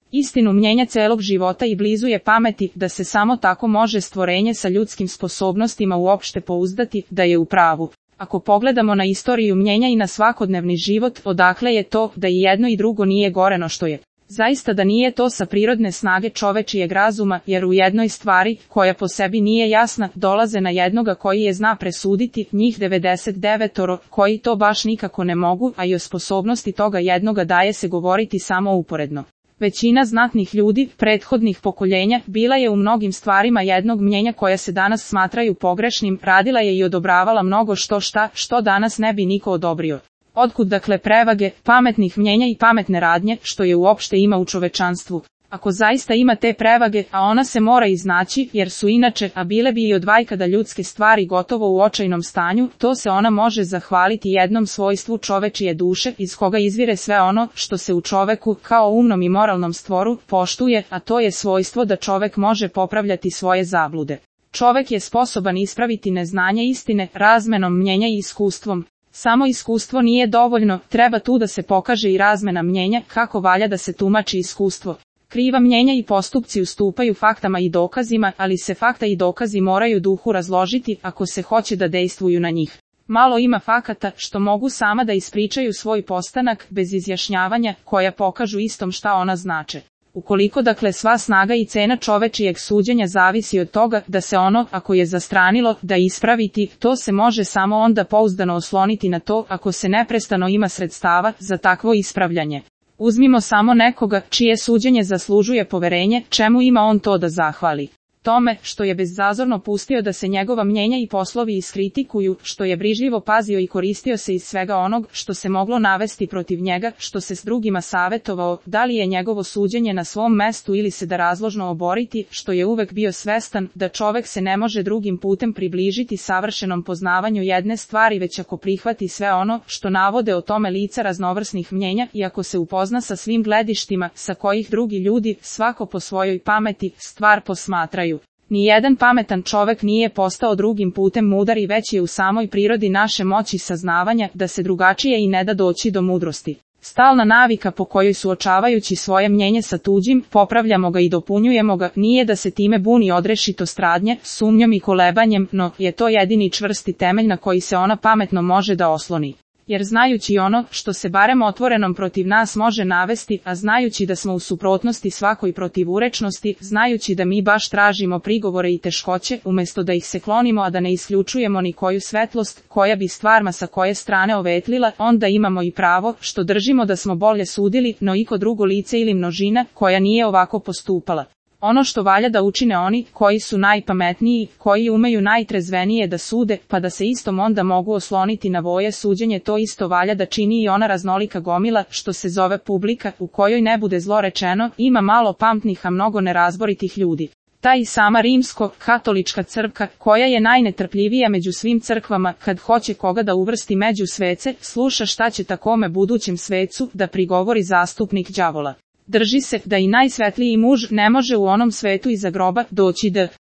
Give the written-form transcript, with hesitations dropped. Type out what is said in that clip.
Istinu mnjenja celog života i blizu je pameti da se samo tako može stvorenje sa ljudskim sposobnostima uopšte pouzdati da je u pravu. Ako pogledamo na istoriju mnjenja i na svakodnevni život, odakle je to da i jedno i drugo nije gore no što je? Zaista da nije to sa prirodne snage čovečijeg razuma, jer u jednoj stvari, koja po sebi nije jasna, dolaze na jednoga koji je zna presuditi, njih 99 koji to baš nikako ne mogu, a i o sposobnosti toga jednoga daje se govoriti samo uporedno. Većina znatnih ljudi, prethodnih pokoljenja, bila je u mnogim stvarima jednog mnjenja koja se danas smatraju pogrešnim, radila je i odobravala mnogo što danas ne bi niko odobrio. Otkud dakle prevage, pametnih mnjenja i pametne radnje, što je uopšte ima u čovečanstvu? Ako zaista ima te prevage, a ona se mora iznaći, jer su inače, a bile bi i od vajkada ljudske stvari gotovo u očajnom stanju, to se ona može zahvaliti jednom svojstvu čovečije duše, iz koga izvire sve ono, što se u čoveku, kao umnom i moralnom stvoru, poštuje, a to je svojstvo da čovek može popravljati svoje zablude. Čovek je sposoban ispraviti neznanje istine, razmenom mnjenja i iskustvom. Samo iskustvo nije dovoljno, treba tu da se pokaže i razmena mnjenja, kako valja da se tumači iskustvo. Kriva mnjenja i postupci ustupaju faktama i dokazima, ali se fakta i dokazi moraju duhu razložiti ako se hoće da dejstvuju na njih. Malo ima fakata, što mogu sama da ispričaju svoj postanak, bez izjašnjavanja, koja pokažu istom šta ona znače. Ukoliko dakle sva snaga i cena čovečijeg suđenja zavisi od toga da se ono, ako je zastranilo, da ispraviti, to se može samo onda pouzdano osloniti na to, ako se neprestano ima sredstava za takvo ispravljanje. Uzmimo samo nekoga, čije suđenje zaslužuje poverenje, čemu ima on to da zahvali? Tome, što je bezzazorno pustio da se njegova mnjenja i poslovi iskritikuju, što je brižljivo pazio i koristio se iz svega onog što se moglo navesti protiv njega, što se s drugima savetovao, da li je njegovo suđenje na svom mestu ili se da razložno oboriti, što je uvek bio svestan da čovek se ne može drugim putem približiti savršenom poznavanju jedne stvari već ako prihvati sve ono što navode o tome lica raznovrsnih mnjenja i ako se upozna sa svim gledištima sa kojih drugi ljudi, svako po svojoj pameti, stvar posmatraju. Nijedan pametan čovek nije postao drugim putem mudar i već je u samoj prirodi naše moći saznavanja da se drugačije i ne da doći do mudrosti. Stalna navika po kojoj suočavajući svoje mnjenje sa tuđim, popravljamo ga i dopunjujemo ga, nije da se time buni odrešitost radnje, sumnjom i kolebanjem, no je to jedini čvrsti temelj na koji se ona pametno može da osloni. Jer znajući ono, što se barem otvorenom protiv nas može navesti, a znajući da smo u suprotnosti svakoj protivurečnosti, znajući da mi baš tražimo prigovore i teškoće, umesto da ih se klonimo a da ne isključujemo ni koju svetlost, koja bi stvarma sa koje strane ovetlila, onda imamo i pravo, što držimo da smo bolje sudili, no iko drugo lice ili množina, koja nije ovako postupala. Ono što valja da učine oni, koji su najpametniji, koji umeju najtrezvenije da sude, pa da se istom onda mogu osloniti na voje suđenje, to isto valja da čini i ona raznolika gomila, što se zove publika, u kojoj ne bude zlo rečeno, ima malo pamtnih a mnogo nerazboritih ljudi. Ta i sama rimsko-katolička crkva, koja je najnetrpljivija među svim crkvama, kad hoće koga da uvrsti među svece, sluša šta će takome budućem svecu da prigovori zastupnik đavola. Drži se da i najsvetliji muž ne može u onom svetu iza groba doći